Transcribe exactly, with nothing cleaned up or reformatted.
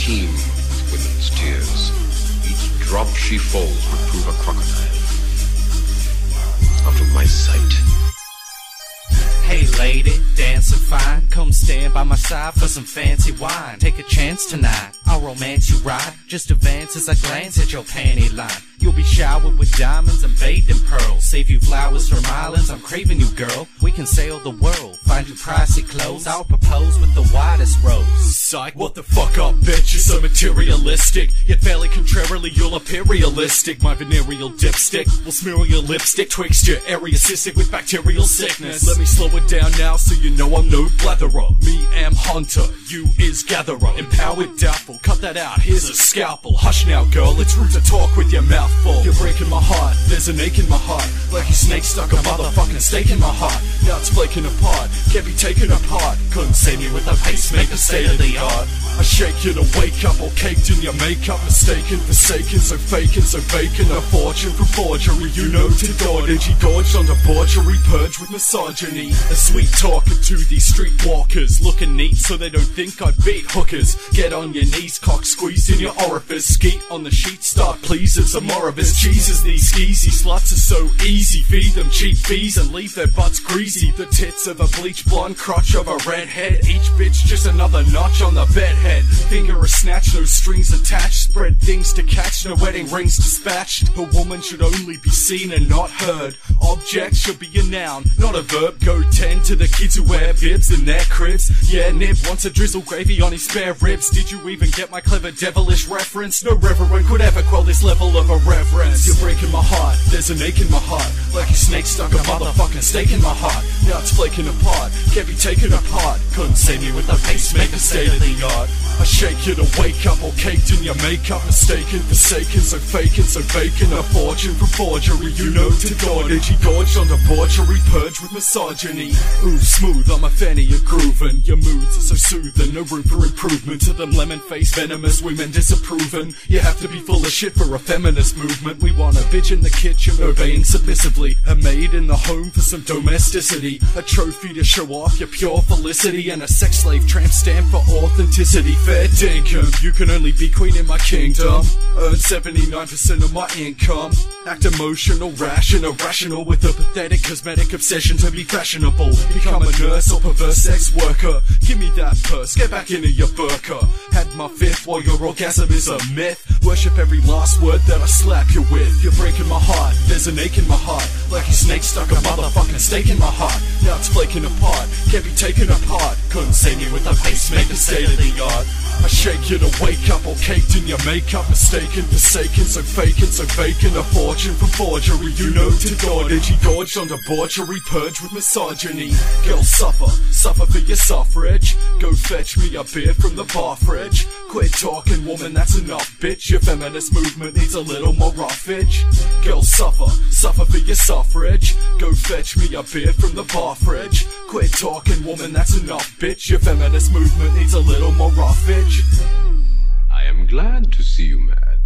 teems with women's tears. Each drop she falls would prove a crocodile. Out of my sight. Hey lady, dancing fine, come stand by my side for some fancy wine. Take a chance tonight, I'll romance you right. Just advance as I glance at your panty line. You'll be showered with diamonds and bathed in pearls. Save you flowers from islands, I'm craving you girl. We can sail the world, find you pricey clothes. I'll propose with the widest rose. Psych, what the fuck up bitch, you're so materialistic. Yet fairly contrarily you're imperialistic. My venereal dipstick will smear your lipstick twixt your area cystic with bacterial sickness. Let me slow it down now so you know I'm no blatherer. Me am hunter, you is gatherer. Empowered doubtful, cut that out, here's a scalpel. Hush now girl, it's rude to talk with your mouth full. You're breaking my heart, there's an ache in my heart. Like a snake stuck a motherfucking steak in my heart. Now it's flaking apart, can't be taken apart. Couldn't save me with a pacemaker, state of the art. I shake you to wake up, all caked in your makeup. Mistaken, forsaken, so faking, so vacant. A fortune for forgery, you know to God. And she gorged on debauchery, purged with misogyny. A sweet talker to these streetwalkers, looking neat so they don't think I beat hookers. Get on your knees, cock squeezed in your orifice. Skeet on the sheet, start please, it's a Moribus. Cheeses, these skeezy sluts are so easy. Feed them cheap fees and leave their butts greasy. The tits of a bleach blonde, crotch of a redhead. Each bitch just another notch on the bedhead. Finger a snatch, no strings attached. Spread things to catch, no wedding rings dispatched. A woman should only be seen and not heard. Object should be a noun, not a verb. Go tend to the kids who wear bibs in their cribs. Yeah, Nib wants a drizzle gravy on his spare ribs. Did you even get my clever devilish reference? No reverend could ever quell this level of irreverence. You're breaking my heart, there's an ache in my heart. Like a snake stuck a motherfucking steak in my heart. Now it's flaking apart, can't be taken apart. Couldn't save me with a pacemaker, state of the art. I shake you to wake up, all caked in your makeup. Mistaken, forsaken, so faking, so vacant. A fortune for forgery, you know to God. And she gorged on debauchery, purged with misogyny. Ooh, smooth, I'm a fanny, you're groovin'. Your moods are so soothing, no room for improvement. To them lemon-faced venomous women disapproving. You have to be full of shit for a feminist movement. We want a bitch in the kitchen, obeying submissively. A maid in the home for some domesticity. A trophy to show off your pure felicity. And a sex slave tramp stamp for authenticity. Fair dinkum, you can only be queen in my kingdom. Earn seventy-nine percent of my income. Act emotional, rash and irrational. With a pathetic cosmetic obsession to be fashionable. Become a nurse or perverse sex worker. Give me that purse, get back into your burqa. Had my fifth while your orgasm is a myth. Worship every last word that I slap you with. You're breaking my heart, there's an ache in my heart. Like a snake stuck a motherfucking steak in my heart. Now it's flaking apart, can't be taken apart. Couldn't save me with a pacemaker, state of the art. I shake you to wake up, all caked in your makeup. Mistaken, forsaken, so faking, so vacant. A fortune for forgery, you know to God. And she gorged on debauchery, purged with misogyny. Girl, suffer, suffer for your suffrage. Go fetch me a beer from the bar fridge. Quit talking, woman, that's enough, bitch. Your feminist movement needs a little more roughage. Girl, suffer, suffer for your suffrage. Go fetch me a beer from the bar fridge. Quit talking, woman, that's enough, bitch. Your feminist movement needs a little more roughage. I am glad to see you mad.